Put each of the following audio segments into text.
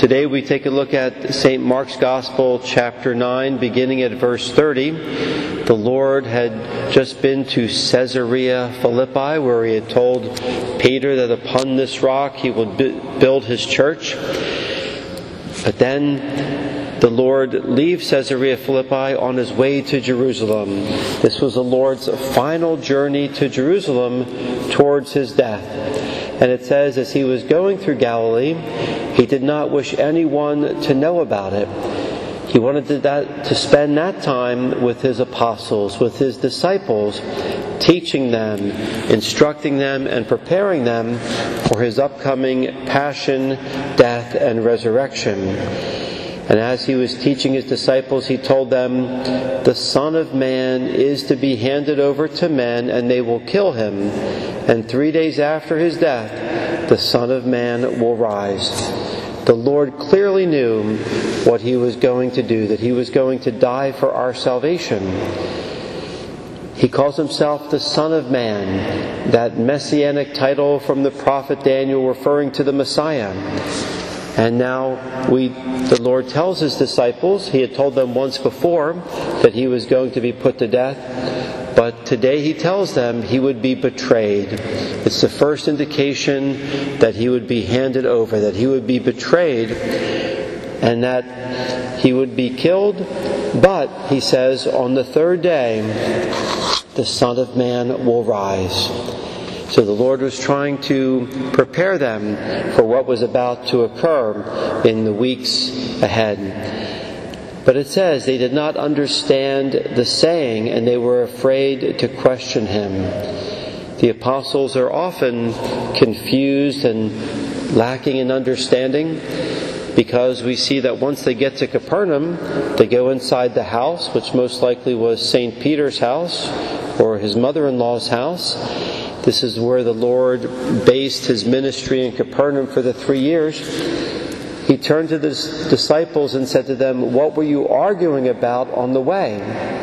Today we take a look at St. Mark's Gospel, chapter 9, beginning at verse 30. The Lord had just been to Caesarea Philippi, where He had told Peter that upon this rock He would build His church. But then the Lord leaves Caesarea Philippi on His way to Jerusalem. This was the Lord's final journey to Jerusalem towards His death. And it says, as He was going through Galilee, He did not wish anyone to know about it. He wanted to spend that time with His apostles, with His disciples, teaching them, instructing them, and preparing them for His upcoming passion, death, and resurrection. And as He was teaching His disciples, He told them, "The Son of Man is to be handed over to men, and they will kill Him. And 3 days after His death, the Son of Man will rise." The Lord clearly knew what He was going to do, that He was going to die for our salvation. He calls Himself the Son of Man, that messianic title from the prophet Daniel referring to the Messiah. And now the Lord tells His disciples, He had told them once before that He was going to be put to death, but today He tells them He would be betrayed. It's the first indication that He would be handed over, that He would be betrayed, and that He would be killed. But, He says, on the third day, the Son of Man will rise. So the Lord was trying to prepare them for what was about to occur in the weeks ahead. But it says they did not understand the saying, and they were afraid to question Him. The apostles are often confused and lacking in understanding, because we see that once they get to Capernaum, they go inside the house, which most likely was St. Peter's house or his mother-in-law's house. This is where the Lord based His ministry in Capernaum for the 3 years. He turned to His disciples and said to them, "What were you arguing about on the way?"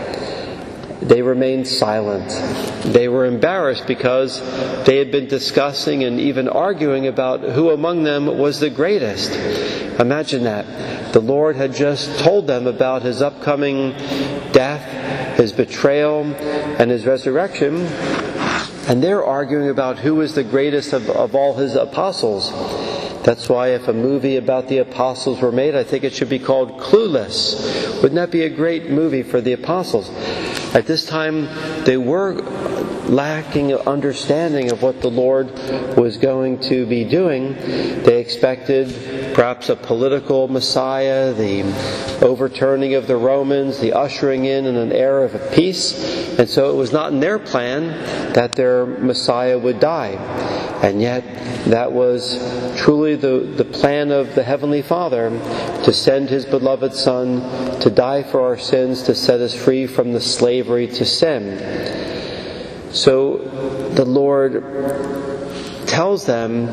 They remained silent. They were embarrassed because they had been discussing and even arguing about who among them was the greatest. Imagine that. The Lord had just told them about His upcoming death, His betrayal, and His resurrection. And they're arguing about who is the greatest of all His apostles. That's why if a movie about the apostles were made, I think it should be called Clueless. Wouldn't that be a great movie for the apostles? At this time, they were lacking understanding of what the Lord was going to be doing. They expected perhaps a political Messiah, the overturning of the Romans, the ushering in an era of peace. And so it was not in their plan that their Messiah would die. And yet, that was truly the plan of the Heavenly Father, to send His beloved Son to die for our sins, to set us free from the slavery to sin. So the Lord tells them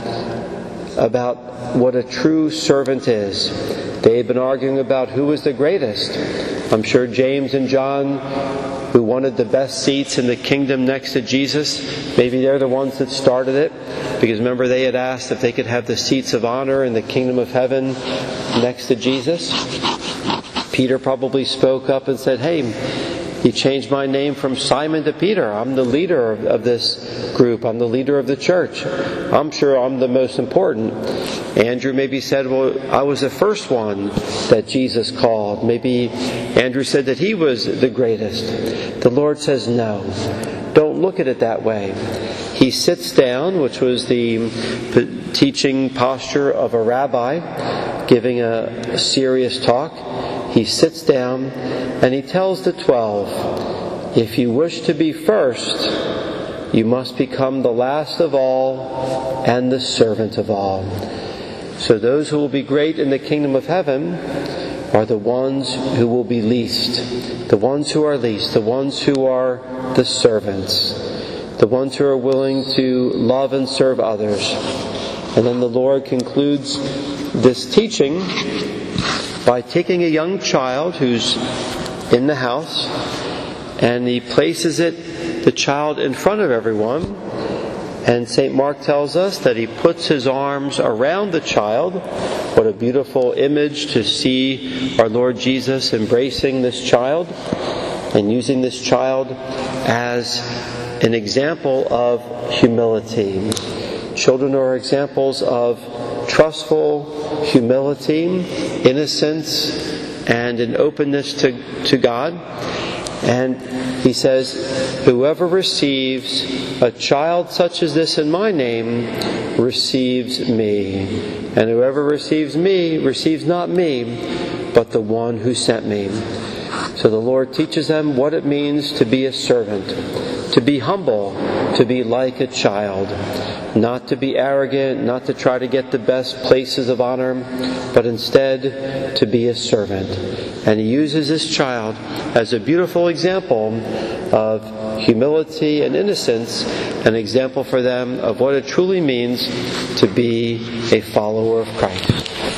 about what a true servant is. They had been arguing about who was the greatest. I'm sure James and John, who wanted the best seats in the kingdom next to Jesus, maybe they're the ones that started it. Because remember, they had asked if they could have the seats of honor in the kingdom of heaven next to Jesus. Peter probably spoke up and said, "Hey, He changed my name from Simon to Peter. I'm the leader of this group. I'm the leader of the church. I'm sure I'm the most important." Andrew maybe said, "Well, I was the first one that Jesus called." Maybe Andrew said that he was the greatest. The Lord says, no. Don't look at it that way. He sits down, which was the teaching posture of a rabbi, giving a serious talk. He sits down and He tells the 12, "If you wish to be first, you must become the last of all and the servant of all." So those who will be great in the kingdom of heaven are the ones who will be least. The ones who are least, the ones who are the servants, the ones who are willing to love and serve others. And then the Lord concludes this teaching by taking a young child who's in the house, and He places the child in front of everyone, And St. Mark tells us that he puts his arms around the child. What a beautiful image to see our Lord Jesus embracing this child and using this child as an example of humility. Children are examples of trustful humility, innocence, and an openness to God. And he says, whoever receives a child such as this in my name receives me. And whoever receives me receives not me, but the one who sent me. So the Lord teaches them what it means to be a servant, to be humble, to be like a child, not to be arrogant, not to try to get the best places of honor, but instead to be a servant. And he uses this child as a beautiful example of humility and innocence, an example for them of what it truly means to be a follower of Christ.